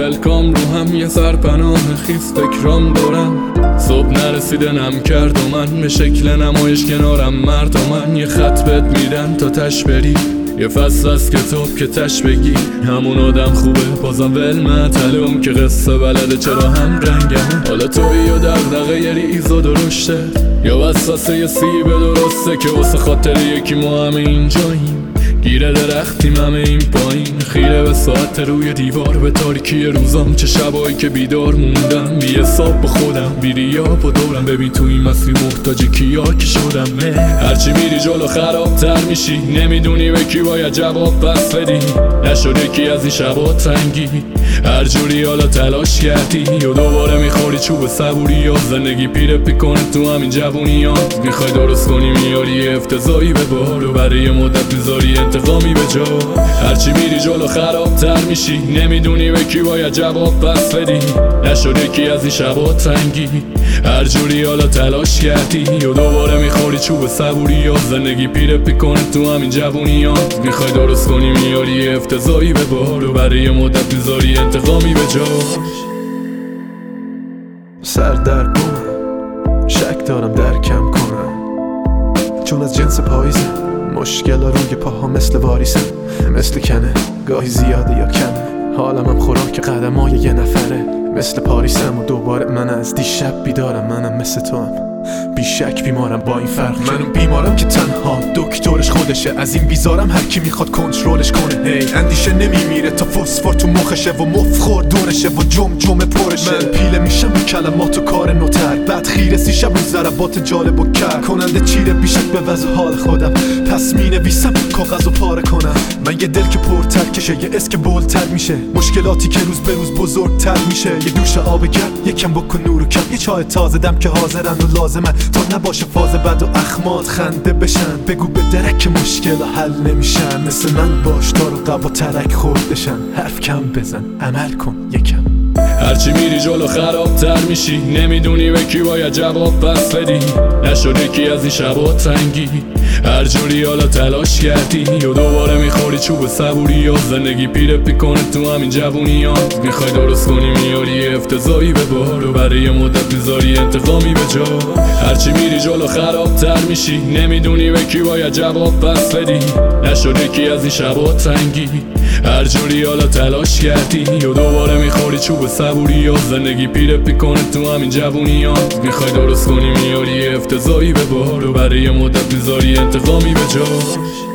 ولکام رو هم یه سرپناه خیس فکرام دارم. صبح نرسیده نم کرد و من به شکل نمایش کنارم مرد و من یه خط بهت میدن تا تش بری. یه فصل از کتاب که تش بگی همون آدم خوبه بازم ول معطلم که قصه بلده چرا هم رنگمه. حالا توی یا دغدغه یه ریز و درشته یا وسوسه یه سیب درسته که واسه خاطر یکی ما همه اینجاییم. گیره درختیم همه این پایین خیره به ساعت روی دیوار به تاریکی روزام چه شبایی که بیدار موندم بی حساب با خودم بی ریا با دورم. ببین تو این مسیر محتاج کیا که شدم هرچی میری جلو خرابتر میشی نمیدونی به کی باید جواب پس بدی. نشده کی از این شبا تنگی هر جوری حالا تلاش کردی یا دوباره میخوری چوب صبوری یا زندگی پیره پیکنه تو همین جوونی ها. میخوای درست کنی میاری افتضایی به بار و برای مدت میذاری انتقامی به جا. هرچی میری جلو خرابتر میشی نمیدونی به کی باید جواب پس بدی. نشده کی از این شبا تنگی هر جوری حالا تلاش کردی یا دوباره میخوری چوب صبوری یا زندگی پیره پیکنه تو همین جوونی ها. میخوای درست کنی میاری افتضایی به بار و برای مدت میذاری انتقامی به جا. سر در کنم شک دارم درکم کنم چون از جنس پاییزه مشکل ها روی پاها مثل واریسم مثل کنه گاهی زیاده یا کمه حالم هم خوراک قدم های یه نفره مثل پاریسم و دوباره من از دیشب بیدارم. منم مثل تو هم بیشک بیمارم با این فرق منم بیمارم که تنها دکترش خودشه از این بیزارم هر کی میخواد کنترلش کنه. هی اندیشه نمیمیره تا فسفر تو مخشه و مفخور دورشه و جمجمه پرشه. من پیله میشم به کلمات و کار نوتر بعد خیره سیشم رو ضربات جالب و کر کننده چیره بیشک به وضع حال خودم پس مینویسم کاغذ و پاره کنم. من یه دل که پرتر کشه یه اسک بولتر میشه مشکلاتی که روز به روز بزرگتر میشه. یه دوش آب گرم یکم بکن نور و کم یه چای تازه دم که حاضرن و لازمن تا نباشه فاز بد و اخمات خنده بشن. بگو به درک مشکل حل نمیشن مثل من باش تا رو قبا ترک خوردشن. حرف کم بزن عمل کن یکم. هرچی میری جلو خرابتر میشی نمیدونی به کی باید جواب پس بدی. نشده کی از این شبا تنگی هر جوری حالا تلاش کردی یا دوباره میخوری چوب صبوری یا زندگی پیره پیکنه تو همین جوونی ها. میخوای درست کنی میاری افتضایی به بار و برای مدت میذاری انتقامی به جا. هرچی میری جلو خرابتر میشی نمیدونی به کی باید جواب پس بدی. نشده کی از این شبا تنگی هر جوری حالا تلاش کردی یا دوباره میخوری چوب صبوری یا زندگی پیره پیکنه تو همین جوونی ها. میخوای درست کنی میاری افتضایی به بار و برای مدت میذاری انتقامی به جا.